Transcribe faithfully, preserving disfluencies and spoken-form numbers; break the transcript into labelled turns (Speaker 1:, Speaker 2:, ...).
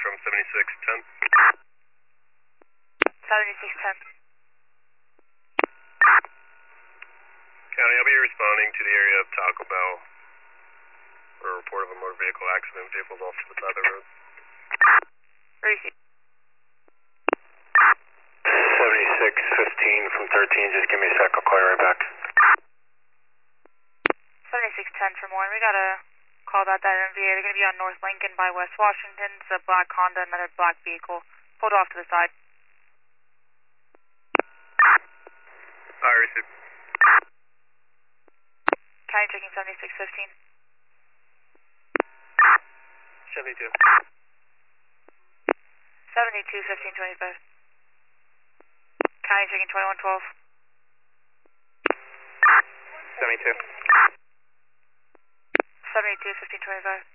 Speaker 1: from seventy-six ten.
Speaker 2: seventy-six ten.
Speaker 1: County, I'll be responding to the area of Taco Bell for a report of a motor vehicle accident. Vehicles off to the side of the road.
Speaker 2: Receive.
Speaker 1: seventy-six fifteen from thirteen, just give me a sec, I'll call you right back.
Speaker 2: seventy-six ten from one, we got a call about that M V A. They're going to be on North Lincoln by West Washington. It's a black Honda, another black vehicle. Pulled off to the side.
Speaker 1: Alright, receive.
Speaker 2: County checking seventy-six fifteen.
Speaker 1: seventy-two.
Speaker 2: seventy-two fifteen twenty-five. County checking twenty-one twelve.
Speaker 1: seventy-two.
Speaker 2: seventy-two fifteen twenty-five.